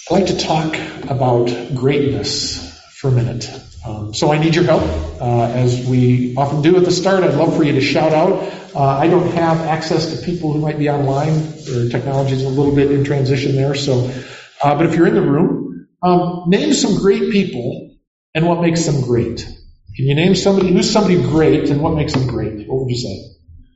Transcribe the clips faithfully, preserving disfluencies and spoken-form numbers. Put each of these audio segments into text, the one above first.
I'd like to talk about greatness for a minute. Um, so I need your help. Uh, as we often do at the start, I'd love for you to shout out. Uh, I don't have access to people who might be online. Their technology is a little bit in transition there. So, uh, but if you're in the room, um, name some great people and what makes them great. Can you name somebody? Who's somebody great and what makes them great? What would you say?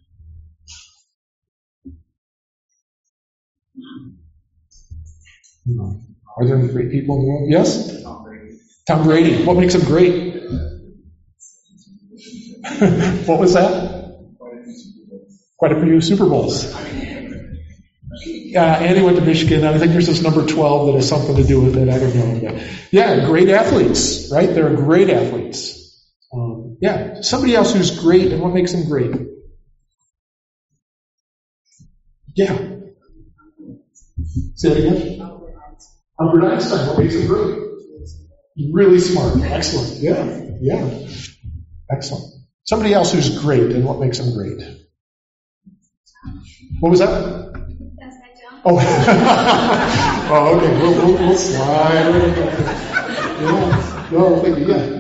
Are there any great people in the world? Yes? Tom Brady. Tom Brady. What makes him great? What was that? Quite a few Super Bowls. Yeah, Andy went to Michigan. I think there's this number twelve that has something to do with it. I don't know. But yeah, great athletes, right? They're great athletes. Um, yeah, somebody else who's great and what makes them great? Yeah. Say it again. Albert Einstein, what makes him great? Really smart. Excellent. Yeah, yeah. Excellent. Somebody else who's great and what makes them great? What was that? Oh, oh okay. We'll, we'll, we'll slide. Yeah. No, thank you. Yeah.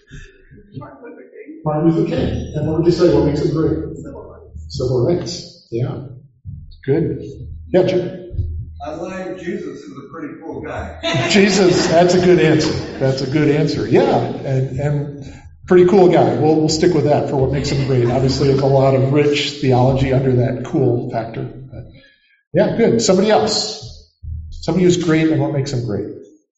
Martin Luther King. And what would you say? What makes him great? Civil rights. Civil rights. Yeah. Good. Yeah, Jim. I like Jesus is a pretty cool guy. Jesus, that's a good answer. That's a good answer. Yeah, and and pretty cool guy. We'll we'll stick with that for what makes him great. Obviously, there's a lot of rich theology under that cool factor. But yeah, good. Somebody else. Somebody who's great and what makes him great.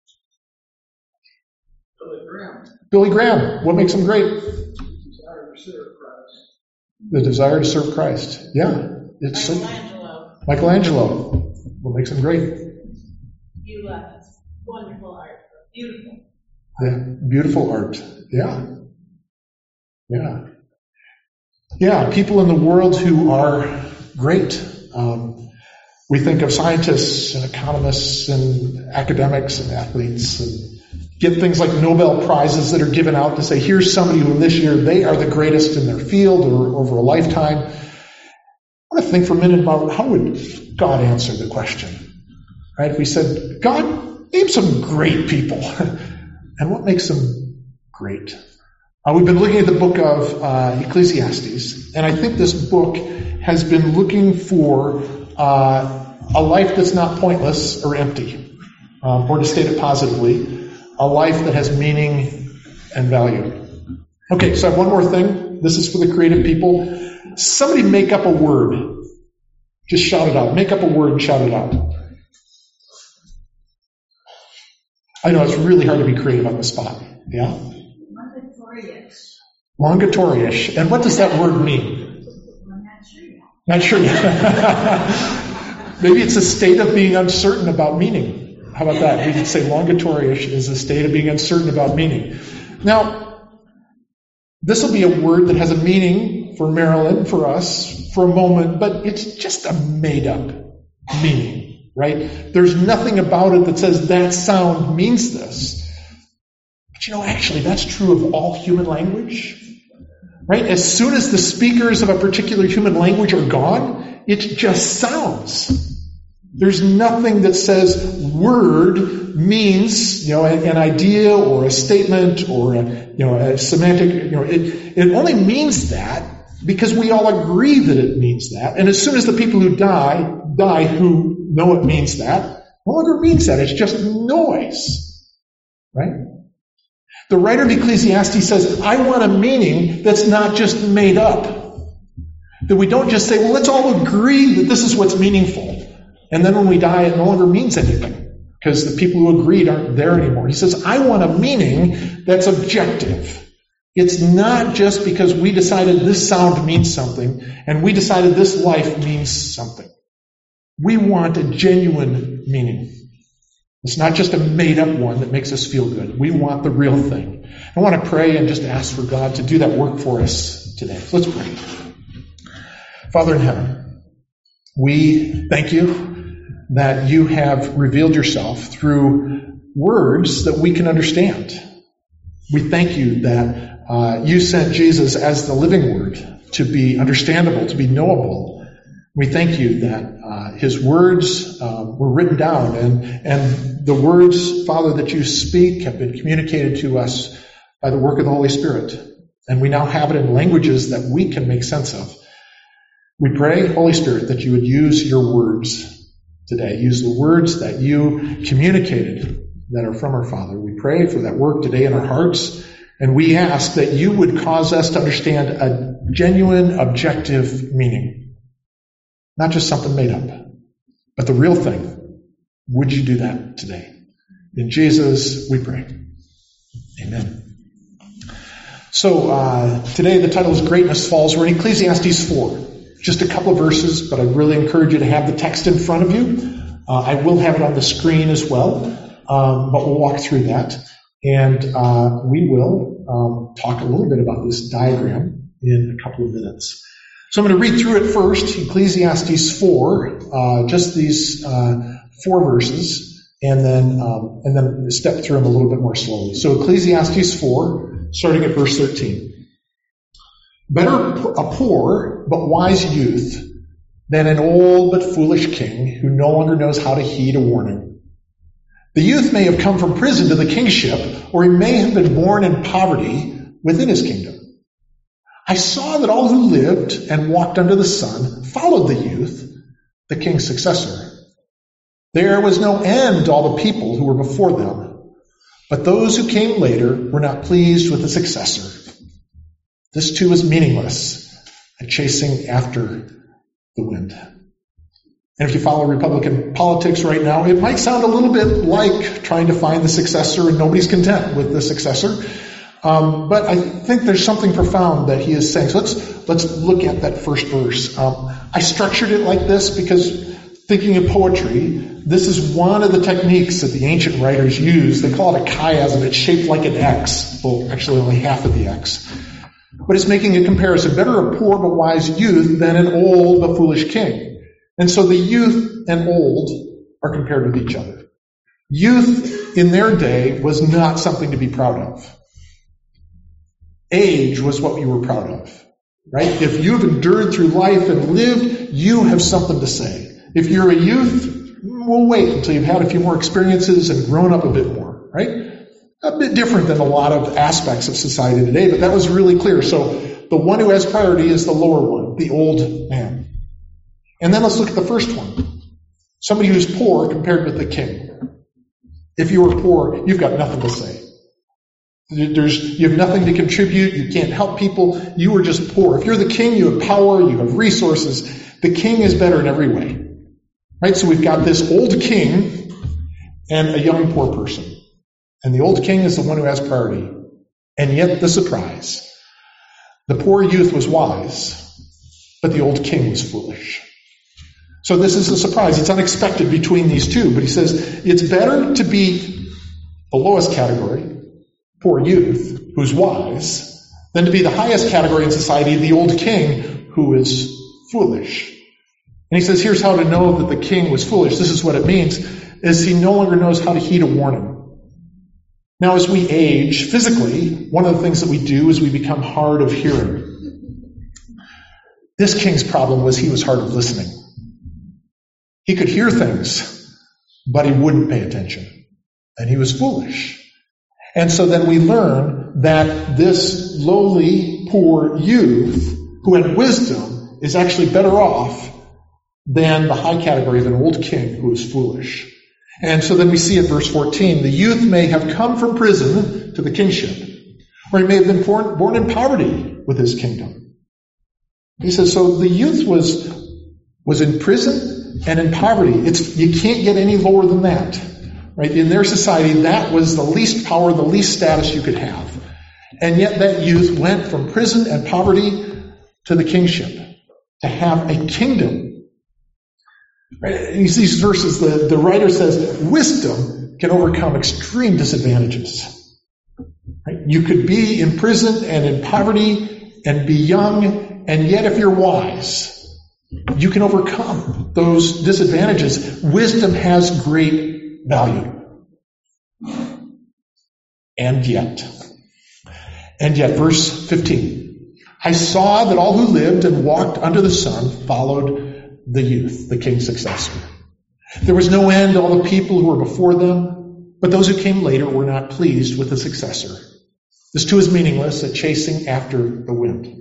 Billy Graham. Billy Graham. What makes him great? Desire to serve Christ. The desire to serve Christ. Yeah. It's Michelangelo. So, Michelangelo. What makes him great? You uh, wonderful art. Beautiful. Yeah, beautiful art. Yeah. Yeah. Yeah, people in the world who are great. Um, we think of scientists and economists and academics and athletes and get things like Nobel Prizes that are given out to say, here's somebody who this year they are the greatest in their field or over a lifetime. I want to think for a minute about how would God answer the question, right? If we said, God, name some great people, and what makes them great? Uh, we've been looking at the book of uh, Ecclesiastes, and I think this book has been looking for uh, a life that's not pointless or empty, um, or to state it positively, a life that has meaning and value. Okay, so I have one more thing. This is for the creative people. Somebody make up a word. Just shout it out. Make up a word and shout it out. I know it's really hard to be creative on the spot. Yeah? Longatorious. Longatorious. And what does that word mean? I'm not sure yet. Not sure yet. Maybe it's a state of being uncertain about meaning. How about that? We could say longatorious is a state of being uncertain about meaning. Now, this will be a word that has a meaning for Marilyn, for us, for a moment, but it's just a made-up meaning, right? There's nothing about it that says that sound means this. But you know, actually, that's true of all human language, right? As soon as the speakers of a particular human language are gone, it just sounds. There's nothing that says word means, you know, an idea or a statement or a, you know, a semantic, you know, it, it only means that because we all agree that it means that. And as soon as the people who die, die who know it means that, no longer means that. It's just noise. Right? The writer of Ecclesiastes says, I want a meaning that's not just made up. That we don't just say, well, let's all agree that this is what's meaningful. And then when we die, it no longer means anything. Because the people who agreed aren't there anymore. He says, I want a meaning that's objective. It's not just because we decided this sound means something and we decided this life means something. We want a genuine meaning. It's not just a made-up one that makes us feel good. We want the real thing. I want to pray and just ask for God to do that work for us today. So let's pray. Father in heaven, we thank you that you have revealed yourself through words that we can understand. We thank you that uh, you sent Jesus as the living word to be understandable, to be knowable. We thank you that uh, his words uh, were written down and, and the words, Father, that you speak have been communicated to us by the work of the Holy Spirit. And we now have it in languages that we can make sense of. We pray, Holy Spirit, that you would use your words today. Use the words that you communicated that are from our Father. We pray for that work today in our hearts. And we ask that you would cause us to understand a genuine, objective meaning. Not just something made up, but the real thing. Would you do that today? In Jesus, we pray. Amen. So uh, today the title is Greatness Falls. We're in Ecclesiastes four. Just a couple of verses, but I really encourage you to have the text in front of you. Uh, I will have it on the screen as well, um, but we'll walk through that. And uh, we will um, talk a little bit about this diagram in a couple of minutes. So I'm going to read through it first, Ecclesiastes four, uh, just these uh, four verses, and then um, and then step through them a little bit more slowly. So Ecclesiastes four, starting at verse thirteen. Better a poor but wise youth than an old but foolish king who no longer knows how to heed a warning. The youth may have come from prison to the kingship, or he may have been born in poverty within his kingdom. I saw that all who lived and walked under the sun followed the youth, the king's successor. There was no end to all the people who were before them, but those who came later were not pleased with the successor. This too is meaningless, a chasing after the wind. And if you follow Republican politics right now, it might sound a little bit like trying to find the successor and nobody's content with the successor. Um, but I think there's something profound that he is saying. So let's let's look at that first verse. Um, I structured it like this because thinking of poetry, this is one of the techniques that the ancient writers used. They call it a chiasm. It's shaped like an X. Well, actually only half of the X. But it's making a comparison. Better a poor but wise youth than an old but foolish king. And so the youth and old are compared with each other. Youth in their day was not something to be proud of. Age was what you were proud of, right? If you've endured through life and lived, you have something to say. If you're a youth, we'll wait until you've had a few more experiences and grown up a bit more, right? A bit different than a lot of aspects of society today, but that was really clear. So the one who has priority is the lower one, the old man. And then let's look at the first one. Somebody who's poor compared with the king. If you were poor, you've got nothing to say. There's, you have nothing to contribute. You can't help people. You are just poor. If you're the king, you have power. You have resources. The king is better in every way. Right? So we've got this old king and a young poor person. And the old king is the one who has priority. And yet the surprise. The poor youth was wise, but the old king was foolish. So this is a surprise. It's unexpected between these two. But he says it's better to be the lowest category, poor youth, who's wise, than to be the highest category in society, the old king, who is foolish. And he says, here's how to know that the king was foolish. This is what it means, is he no longer knows how to heed a warning. Now, as we age physically, one of the things that we do is we become hard of hearing. This king's problem was he was hard of listening. He could hear things, but he wouldn't pay attention. And he was foolish. And so then we learn that this lowly, poor youth who had wisdom is actually better off than the high category of an old king who is foolish. And so then we see at verse fourteen, the youth may have come from prison to the kingship, or he may have been born, born in poverty with his kingdom. He says, so the youth was, was in prison and in poverty. It's, you can't get any lower than that. Right? In their society, that was the least power, the least status you could have. And yet that youth went from prison and poverty to the kingship, to have a kingdom. Right? In these verses, the, the writer says, wisdom can overcome extreme disadvantages. Right? You could be in prison and in poverty and be young, and yet if you're wise, you can overcome those disadvantages. Wisdom has great value. And yet, and yet, verse fifteen, I saw that all who lived and walked under the sun followed the youth, the king's successor. There was no end to all the people who were before them, but those who came later were not pleased with the successor. This too is meaningless, a chasing after the wind.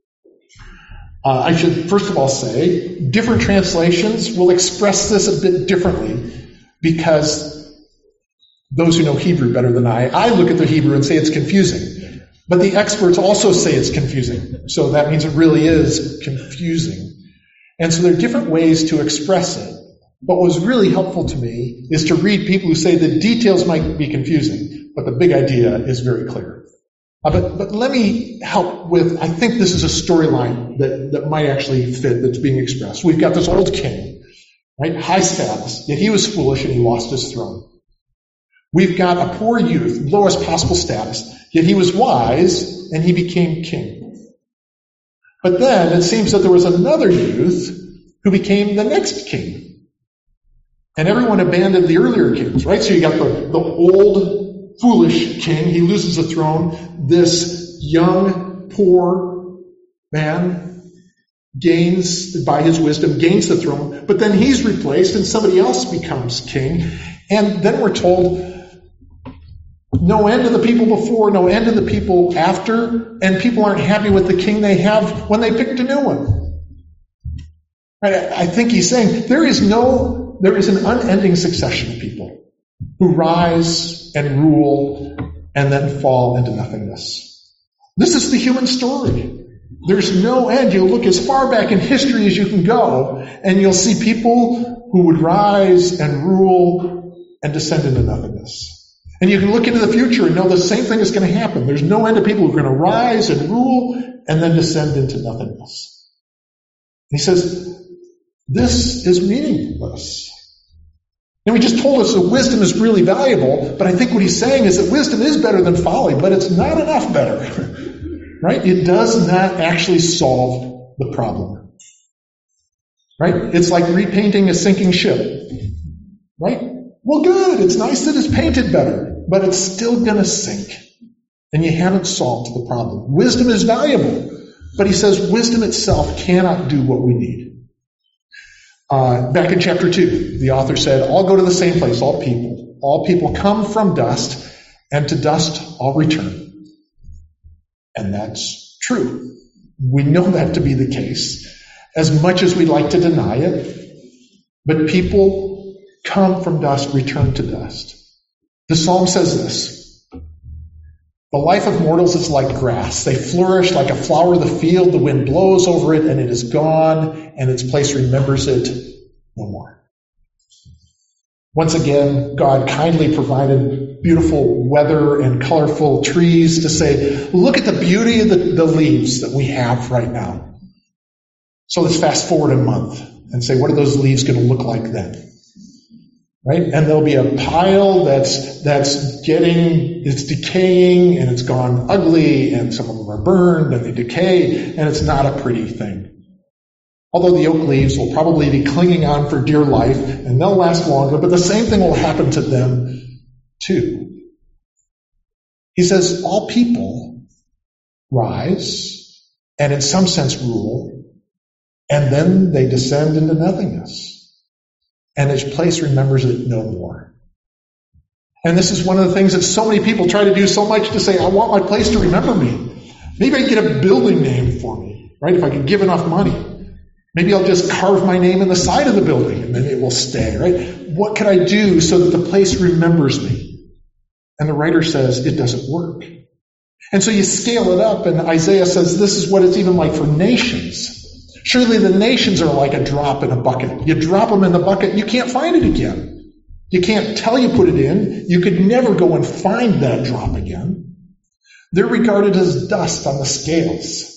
Uh, I should first of all say, different translations will express this a bit differently because those who know Hebrew better than I, I look at the Hebrew and say it's confusing. But the experts also say it's confusing. So that means it really is confusing. And so there are different ways to express it. But what was really helpful to me is to read people who say the details might be confusing, but the big idea is very clear. Uh, but, but let me help with, I think this is a storyline that, that might actually fit that's being expressed. We've got this old king, right? High status, yet he was foolish and he lost his throne. We've got a poor youth, lowest possible status, yet he was wise and he became king. But then it seems that there was another youth who became the next king. And everyone abandoned the earlier kings, right? So you got the, the old foolish king, he loses the throne. This young, poor man gains, by his wisdom, gains the throne. But then he's replaced and somebody else becomes king. And then we're told, no end to the people before, no end to the people after, and people aren't happy with the king they have when they picked a new one. Right? I think he's saying there is no, there is an unending succession of people who rise and rule and then fall into nothingness. This is the human story. There's no end. You'll look as far back in history as you can go, and you'll see people who would rise and rule and descend into nothingness. And you can look into the future and know the same thing is going to happen. There's no end to people who are going to rise and rule and then descend into nothingness. And he says, this is meaningless. And we just told us that wisdom is really valuable, but I think what he's saying is that wisdom is better than folly, but it's not enough better. Right? It does not actually solve the problem. Right? It's like repainting a sinking ship. Right? Well, good. It's nice that it's painted better, but it's still going to sink. And you haven't solved the problem. Wisdom is valuable, but he says wisdom itself cannot do what we need. Uh, back in chapter two, the author said, all go to the same place, all people. All people come from dust, and to dust all return. And that's true. We know that to be the case, as much as we'd like to deny it. But people come from dust, return to dust. The psalm says this: the life of mortals is like grass. They flourish like a flower of the field. The wind blows over it, and it is gone, and its place remembers it no more. Once again, God kindly provided beautiful weather and colorful trees to say, look at the beauty of the, the leaves that we have right now. So let's fast forward a month and say, what are those leaves going to look like then? Right? And there'll be a pile that's that's getting, it's decaying, and it's gone ugly, and some of them are burned, and they decay, and it's not a pretty thing. Although the oak leaves will probably be clinging on for dear life, and they'll last longer, but the same thing will happen to them too. He says all people rise, and in some sense rule, and then they descend into nothingness. And its place remembers it no more. And this is one of the things that so many people try to do so much to say, I want my place to remember me. Maybe I can get a building name for me, right? If I can give enough money. Maybe I'll just carve my name in the side of the building and then it will stay, right? What can I do so that the place remembers me? And the writer says it doesn't work. And so you scale it up, and Isaiah says this is what it's even like for nations. Surely the nations are like a drop in a bucket. You drop them in the bucket, you can't find it again. You can't tell you put it in. You could never go and find that drop again. They're regarded as dust on the scales.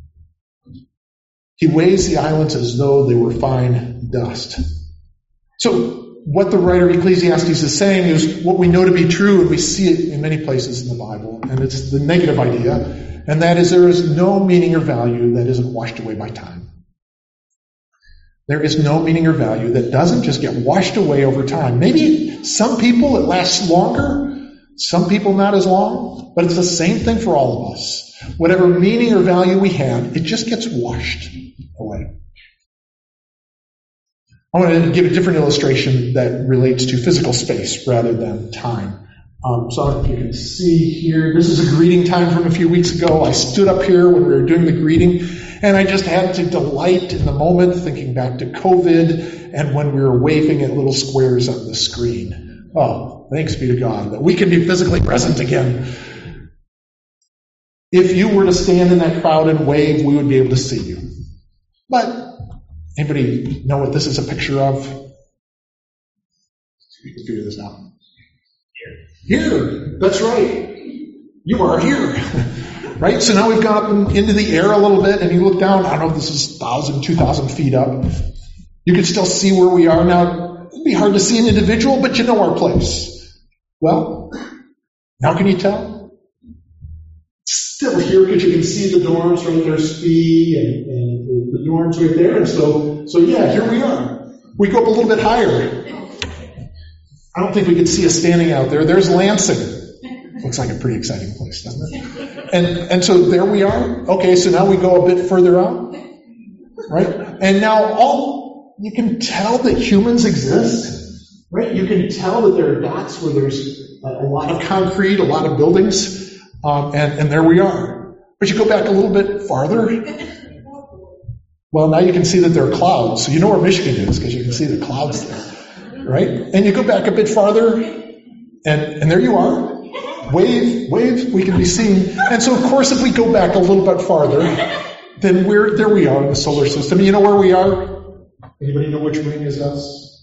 He weighs the islands as though they were fine dust. So what the writer of Ecclesiastes is saying is what we know to be true, and we see it in many places in the Bible, and it's the negative idea, and that is there is no meaning or value that isn't washed away by time. There is no meaning or value that doesn't just get washed away over time. Maybe some people it lasts longer, some people not as long, but it's the same thing for all of us. Whatever meaning or value we had, it just gets washed away. I want to give a different illustration that relates to physical space rather than time. Um, so I don't know if you can see here. This is a greeting time from a few weeks ago. I stood up here when we were doing the greeting, and I just had to delight in the moment, thinking back to COVID and when we were waving at little squares on the screen. Oh, thanks be to God that we can be physically present again. If you were to stand in that crowd and wave, we would be able to see you. But anybody know what this is a picture of? You can figure this out. Here, that's right. You are here, right? So now we've gone up into the air a little bit, and you look down. I don't know if this is one thousand, two thousand feet up. You can still see where we are now. It'd be hard to see an individual, but you know our place. Well, how can you tell? Still here because you can see the dorms right there, Spee, and, and the dorms right there. And so, so yeah, here we are. We go up a little bit higher. I don't think we could see us standing out there. There's Lansing. Looks like a pretty exciting place, doesn't it? And and so there we are. Okay, so now we go a bit further out, right? And now all you can tell that humans exist, right? You can tell that there are dots where there's a lot of concrete, a lot of buildings, um, and and there we are. But you go back a little bit farther. Well, now you can see that there are clouds. So you know where Michigan is because you can see the clouds there. Right? And you go back a bit farther, and, and there you are. Wave, wave, we can be seen. And so, of course, if we go back a little bit farther, then we're there we are in the solar system. You know where we are? Anybody know which ring is us?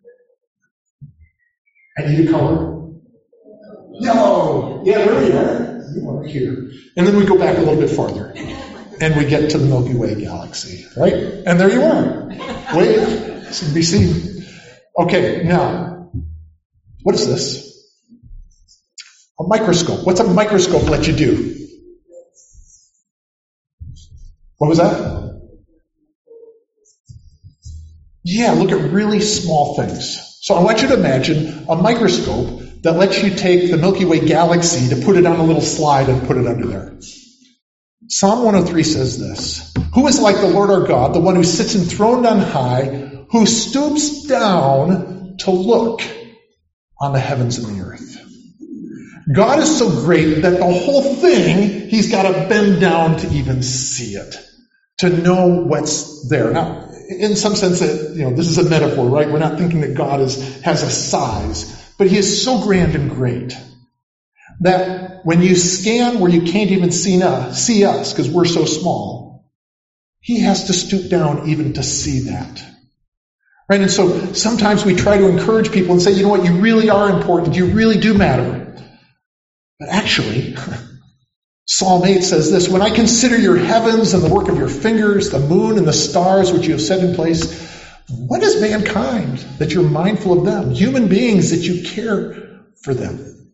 I need a color. Yellow. Yeah, there we are. You are here. And then we go back a little bit farther, and we get to the Milky Way galaxy, right? And there you are. Wave, this can be seen. Okay, now, what is this? A microscope. What's a microscope let you do? What was that? Yeah, look at really small things. So I want you to imagine a microscope that lets you take the Milky Way galaxy to put it on a little slide and put it under there. Psalm one oh three says this: Who is like the Lord our God, the one who sits enthroned on high, who stoops down to look on the heavens and the earth. God is so great that the whole thing, he's got to bend down to even see it, to know what's there. Now, in some sense, that you know, this is a metaphor, right? We're not thinking that God is has a size, but he is so grand and great that when you scan where you can't even see us, see us because we're so small, he has to stoop down even to see that. Right? And so sometimes we try to encourage people and say, you know what, you really are important. You really do matter. But actually, Psalm eight says this: When I consider your heavens and the work of your fingers, the moon and the stars which you have set in place, what is mankind that you're mindful of them? Human beings that you care for them.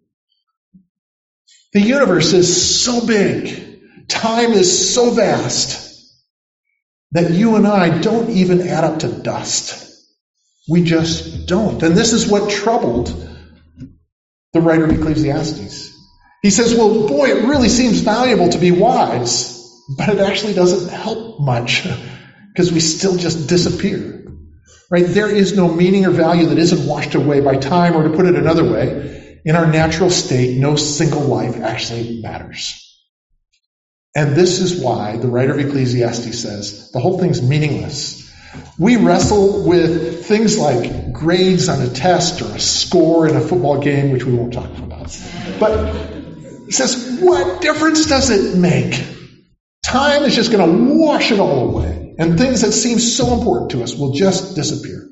The universe is so big. Time is so vast that you and I don't even add up to dust. We just don't. And this is what troubled the writer of Ecclesiastes. He says, well, boy, it really seems valuable to be wise, but it actually doesn't help much because we still just disappear. Right? There is no meaning or value that isn't washed away by time, or to put it another way, in our natural state, no single life actually matters. And this is why the writer of Ecclesiastes says the whole thing's meaningless. We wrestle with things like grades on a test or a score in a football game, which we won't talk about. But he says, what difference does it make? Time is just going to wash it all away, and things that seem so important to us will just disappear.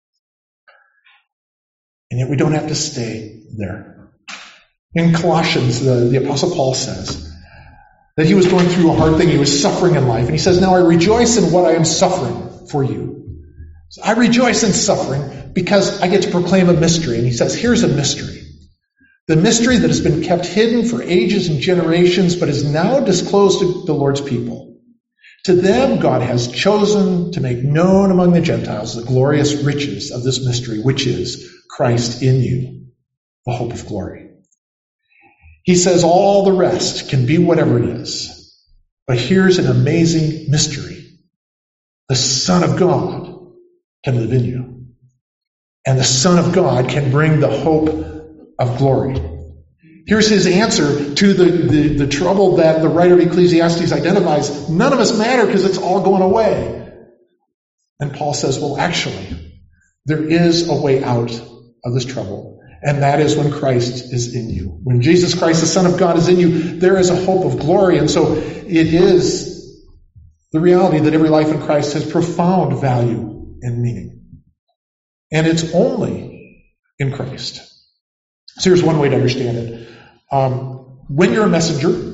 And yet we don't have to stay there. In Colossians, the, the Apostle Paul says that he was going through a hard thing. He was suffering in life. And he says, now I rejoice in what I am suffering for you. So I rejoice in suffering because I get to proclaim a mystery. And he says, here's a mystery. The mystery that has been kept hidden for ages and generations, but is now disclosed to the Lord's people. To them, God has chosen to make known among the Gentiles the glorious riches of this mystery, which is Christ in you, the hope of glory. He says all the rest can be whatever it is. But here's an amazing mystery. The Son of God can live in you. and the Son of God can bring the hope of glory. Here's his answer to the, the, the trouble that the writer of Ecclesiastes identifies. None of us matter because it's all going away. And Paul says, well, actually, there is a way out of this trouble. And that is when Christ is in you. When Jesus Christ, the Son of God, is in you, there is a hope of glory. And so it is the reality that every life in Christ has profound value and meaning. And it's only in Christ. So here's one way to understand it. Um, when you're a messenger,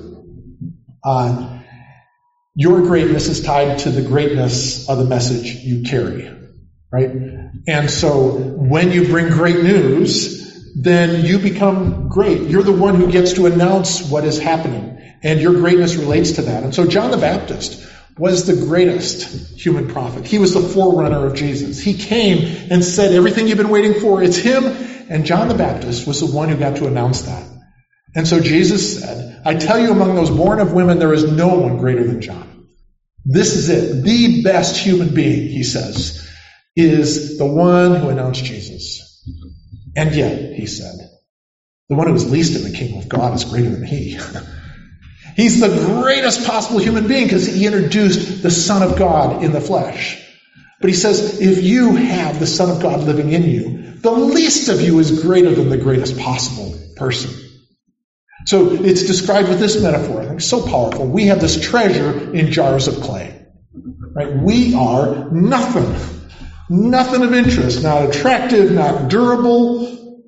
uh, your greatness is tied to the greatness of the message you carry, right? And so when you bring great news, then you become great. You're the one who gets to announce what is happening, and your greatness relates to that. And so John the Baptist was the greatest human prophet. He was the forerunner of Jesus. He came and said, everything you've been waiting for, it's him. And John the Baptist was the one who got to announce that. And so Jesus said, I tell you, among those born of women, there is no one greater than John. This is it. The best human being, he says, is the one who announced Jesus. And yet, he said, the one who is least in the kingdom of God is greater than he. He's the greatest possible human being because he introduced the Son of God in the flesh. But he says, if you have the Son of God living in you, the least of you is greater than the greatest possible person. So it's described with this metaphor. I think it's so powerful. We have this treasure in jars of clay. Right? We are nothing. Nothing of interest. Not attractive, not durable.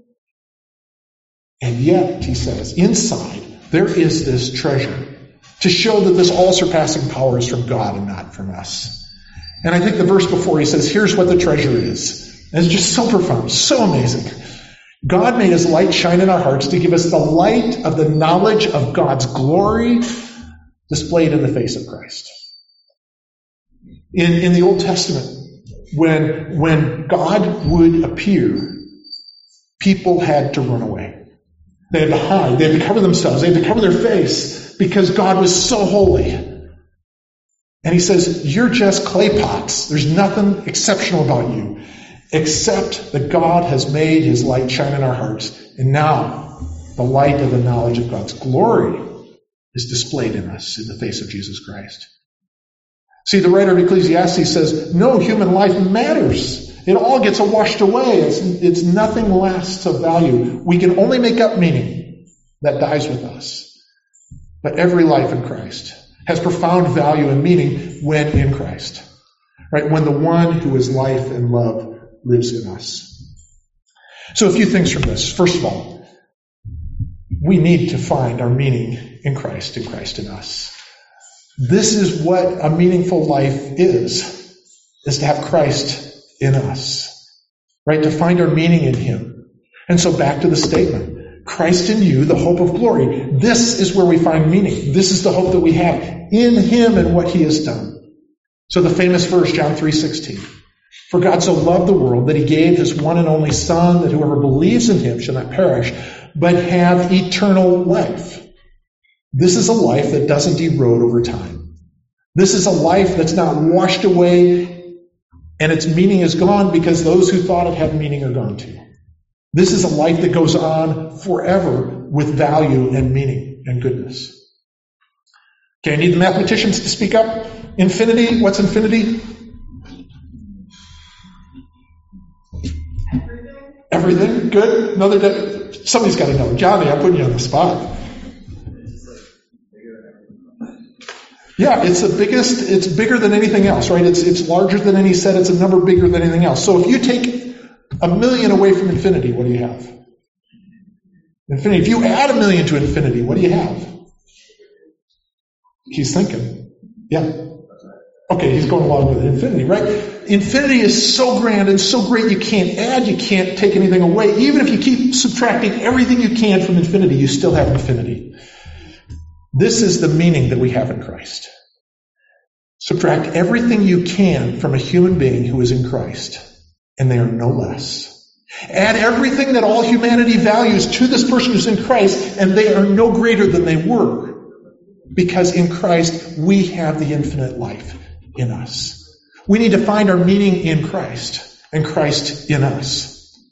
And yet, he says, inside, there is this treasure to show that this all-surpassing power is from God and not from us. And I think the verse before, he says, here's what the treasure is. And it's just so profound, so amazing. God made his light shine in our hearts to give us the light of the knowledge of God's glory displayed in the face of Christ. In, in the Old Testament, when, when God would appear, people had to run away. They had to hide. They had to cover themselves. They had to cover their face because God was so holy. And he says, you're just clay pots. There's nothing exceptional about you, except that God has made his light shine in our hearts. And now, the light of the knowledge of God's glory is displayed in us in the face of Jesus Christ. See, the writer of Ecclesiastes says, no human life matters. It all gets washed away. It's, it's nothing lasts of value. We can only make up meaning that dies with us. But every life in Christ has profound value and meaning when in Christ. Right? When the one who is life and love lives in us. So a few things from this. First of all, we need to find our meaning in Christ, in Christ in us. This is what a meaningful life is, is to have Christ in us, right? To find our meaning in him. And so back to the statement, Christ in you, the hope of glory. This is where we find meaning. This is the hope that we have in him and what he has done. So the famous verse, John three sixteen. For God so loved the world that he gave his one and only Son, that whoever believes in him shall not perish, but have eternal life. This is a life that doesn't erode over time. This is a life that's not washed away and its meaning is gone because those who thought it had meaning are gone too. This is a life that goes on forever with value and meaning and goodness. Okay, I need the mathematicians to speak up. Infinity, what's infinity? Everything. Everything? Good? Another day. Somebody's got to know. Johnny, I'm putting you on the spot. Yeah, it's the biggest, it's bigger than anything else, right? It's it's larger than any set, it's a number bigger than anything else. So if you take a million away from infinity, what do you have? Infinity. If you add a million to infinity, what do you have? He's thinking. Yeah. Okay, he's going along with infinity, right? Infinity is so grand and so great you can't add, you can't take anything away. Even if you keep subtracting everything you can from infinity, you still have infinity. This is the meaning that we have in Christ. Subtract everything you can from a human being who is in Christ, and they are no less. Add everything that all humanity values to this person who's in Christ, and they are no greater than they were. Because in Christ, we have the infinite life in us. We need to find our meaning in Christ, and Christ in us.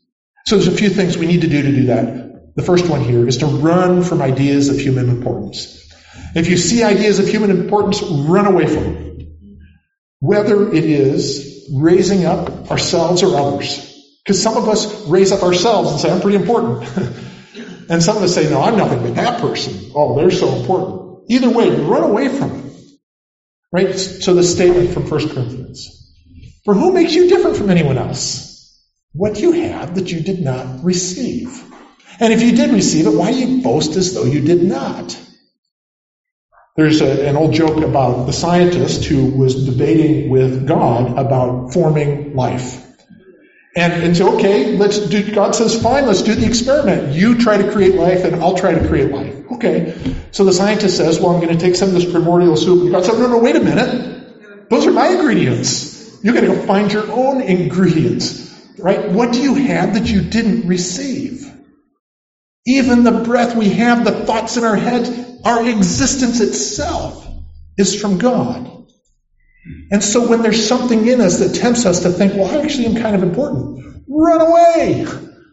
So there's a few things we need to do to do that. The first one here is to run from ideas of human importance. If you see ideas of human importance, run away from them. Whether it is raising up ourselves or others. Because some of us raise up ourselves and say, I'm pretty important. And some of us say, no, I'm nothing but that person. Oh, they're so important. Either way, run away from it. Right? So the statement from First Corinthians. For who makes you different from anyone else? What do you have that you did not receive? And if you did receive it, why do you boast as though you did not? There's a, an old joke about the scientist who was debating with God about forming life. And, and so, okay, let's do, God says, fine, let's do the experiment. You try to create life and I'll try to create life. Okay. So the scientist says, well, I'm going to take some of this primordial soup. And God says, no, no, wait a minute. Those are my ingredients. You've got to go find your own ingredients. Right? What do you have that you didn't receive? Even the breath we have, the thoughts in our head, our existence itself is from God. And so when there's something in us that tempts us to think, well, I actually am kind of important, run away.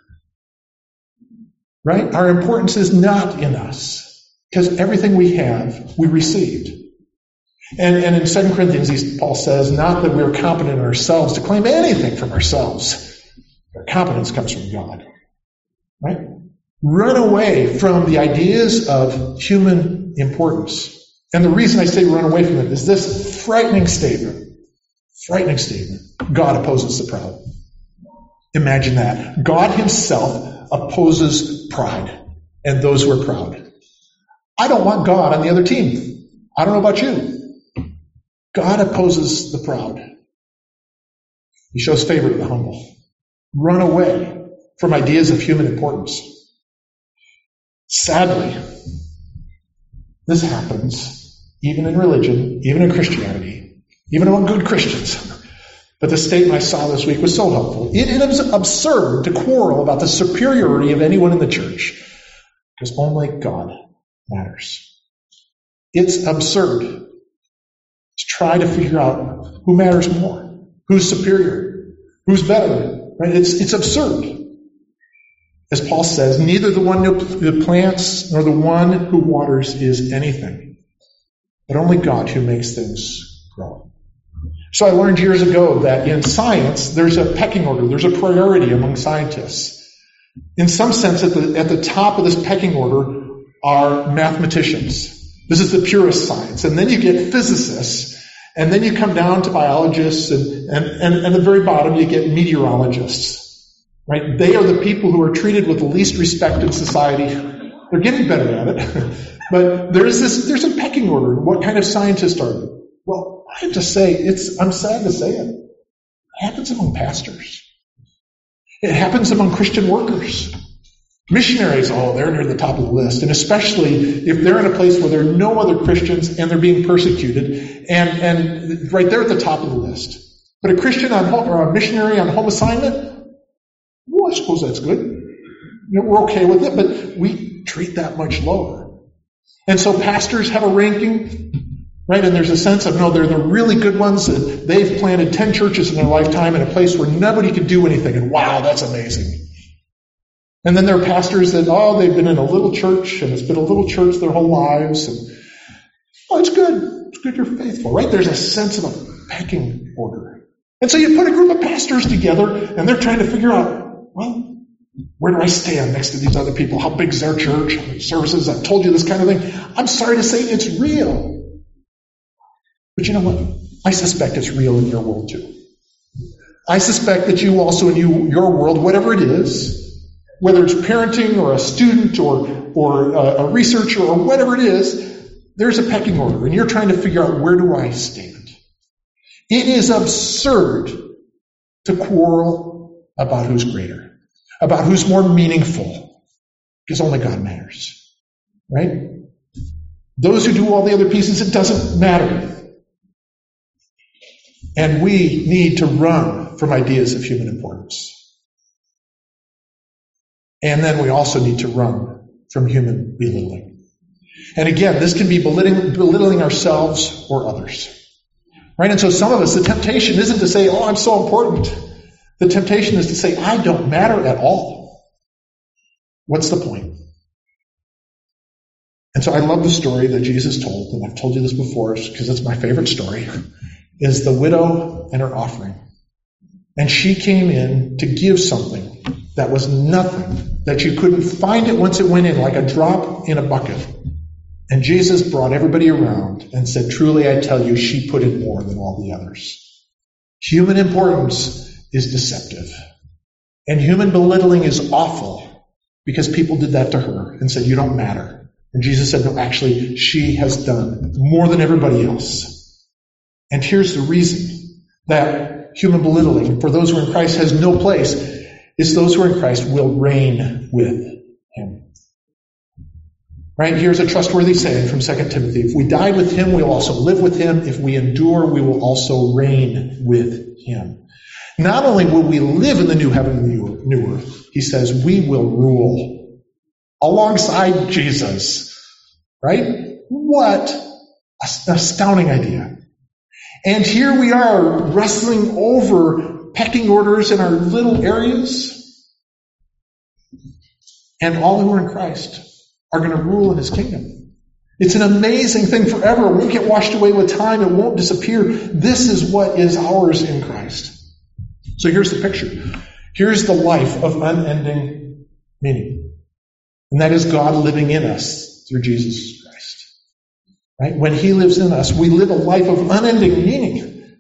Right? Our importance is not in us, because everything we have, we received. And, and in Second Corinthians, Paul says, not that we're competent in ourselves to claim anything from ourselves. Our competence comes from God. Right? Run away from the ideas of human importance. And the reason I say run away from it is this frightening statement. Frightening statement. God opposes the proud. Imagine that. God himself opposes pride and those who are proud. I don't want God on the other team. I don't know about you. God opposes the proud. He shows favor to the humble. Run away from ideas of human importance. Sadly, this happens even in religion, even in Christianity, even among good Christians. But the statement I saw this week was so helpful. It is absurd to quarrel about the superiority of anyone in the church, because only God matters. It's absurd to try to figure out who matters more, who's superior, who's better. Right? It's, it's absurd. As Paul says, neither the one who plants nor the one who waters is anything, but only God who makes things grow. So I learned years ago that in science, there's a pecking order, there's a priority among scientists. In some sense, at the, at the top of this pecking order are mathematicians. This is the purest science. And then you get physicists, and then you come down to biologists, and, and, and at the very bottom you get meteorologists. Right? They are the people who are treated with the least respect in society. They're getting better at it. But there's this, there's a pecking order. What kind of scientist are you? Well, I have to say, it's, I'm sad to say it. It happens among pastors. It happens among Christian workers. Missionaries, oh, they're near the top of the list. And especially if they're in a place where there are no other Christians and they're being persecuted, and, and right there at the top of the list. But a Christian on home, or a missionary on home assignment, well, I suppose that's good. You know, we're okay with it, but we treat that much lower. And so pastors have a ranking, right? And there's a sense of, no, they're the really good ones. And they've planted ten churches in their lifetime in a place where nobody could do anything. And wow, that's amazing. And then there are pastors that, oh, they've been in a little church, and it's been a little church their whole lives. And, oh, it's good. It's good you're faithful, right? There's a sense of a pecking order. And so you put a group of pastors together, and they're trying to figure out, well, where do I stand next to these other people? How big is their church? How many services? I've told you this kind of thing. I'm sorry to say it's real. But you know what? I suspect it's real in your world too. I suspect that you also in you, your world, whatever it is, whether it's parenting or a student or, or a, a researcher or whatever it is, there's a pecking order. And you're trying to figure out, where do I stand? It is absurd to quarrel about who's greater, about who's more meaningful, because only God matters, right? Those who do all the other pieces, it doesn't matter. And we need to run from ideas of human importance. And then we also need to run from human belittling. And again, this can be belittling, belittling ourselves or others, right? And so some of us, the temptation isn't to say, oh, I'm so important. The temptation is to say, I don't matter at all. What's the point? And so I love the story that Jesus told, and I've told you this before because it's my favorite story, is the widow and her offering. And she came in to give something that was nothing, that you couldn't find it once it went in, like a drop in a bucket. And Jesus brought everybody around and said, truly I tell you, she put in more than all the others. Human importance is deceptive. And human belittling is awful because people did that to her and said, you don't matter. And Jesus said, no, actually, she has done more than everybody else. And here's the reason that human belittling for those who are in Christ has no place, is those who are in Christ will reign with him. Right? Here's a trustworthy saying from Second Timothy. If we died with him, we'll also live with him. If we endure, we will also reign with him. Not only will we live in the new heaven and the new earth, he says we will rule alongside Jesus. Right? What an astounding idea. And here we are wrestling over pecking orders in our little areas. And all who are in Christ are going to rule in his kingdom. It's an amazing thing forever. It won't get washed away with time. It won't disappear. This is what is ours in Christ. So here's the picture. Here's the life of unending meaning. And that is God living in us through Jesus Christ. Right? When he lives in us, we live a life of unending meaning.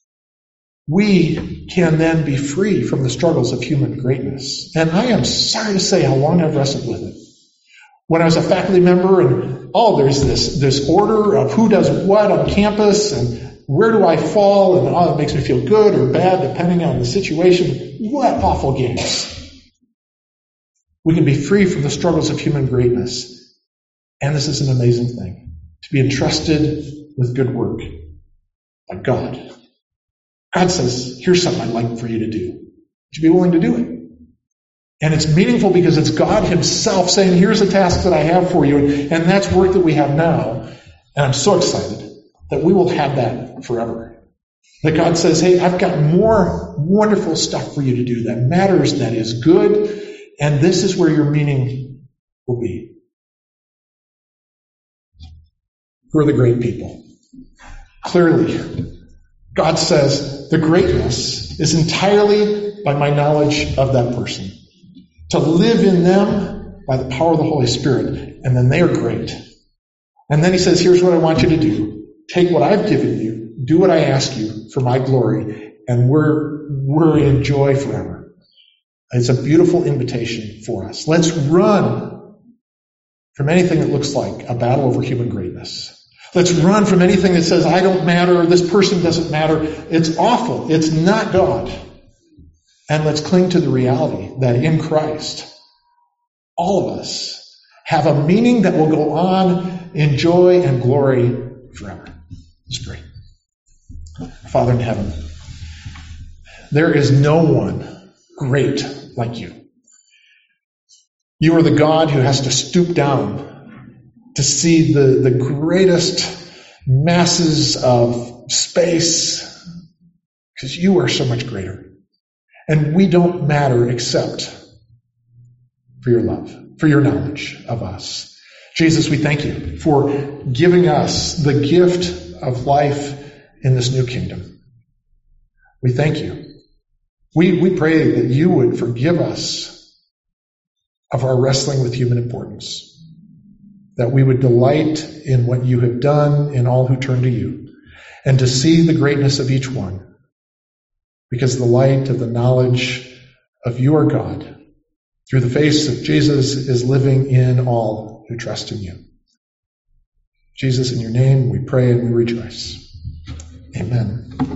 We can then be free from the struggles of human greatness. And I am sorry to say how long I've wrestled with it. When I was a faculty member and, oh, there's this, this order of who does what on campus and where do I fall, and oh, it makes me feel good or bad depending on the situation. What awful games. We can be free from the struggles of human greatness. And this is an amazing thing. To be entrusted with good work by God. God says, here's something I'd like for you to do. Would you be willing to do it? And it's meaningful because it's God himself saying, here's a task that I have for you. And that's work that we have now. And I'm so excited that we will have that forever. That God says, hey, I've got more wonderful stuff for you to do that matters, that is good. And this is where your meaning will be. Who are the great people? Clearly, God says the greatness is entirely by my knowledge of that person. To live in them by the power of the Holy Spirit, and then they are great. And then he says, here's what I want you to do. Take what I've given you, do what I ask you for my glory, and we're, we're in joy forever. It's a beautiful invitation for us. Let's run from anything that looks like a battle over human greatness. Let's run from anything that says, I don't matter, this person doesn't matter. It's awful. It's not God. And let's cling to the reality that in Christ, all of us have a meaning that will go on in joy and glory forever. Let's pray. Father in heaven, there is no one great like you. You are the God who has to stoop down to see the, the greatest masses of space because you are so much greater. And we don't matter except for your love, for your knowledge of us. Jesus, we thank you for giving us the gift of life in this new kingdom. We thank you. We, we pray that you would forgive us of our wrestling with human importance, that we would delight in what you have done in all who turn to you, and to see the greatness of each one, because the light of the knowledge of your God through the face of Jesus is living in all who trust in you. Jesus, in your name we pray and we rejoice. Amen.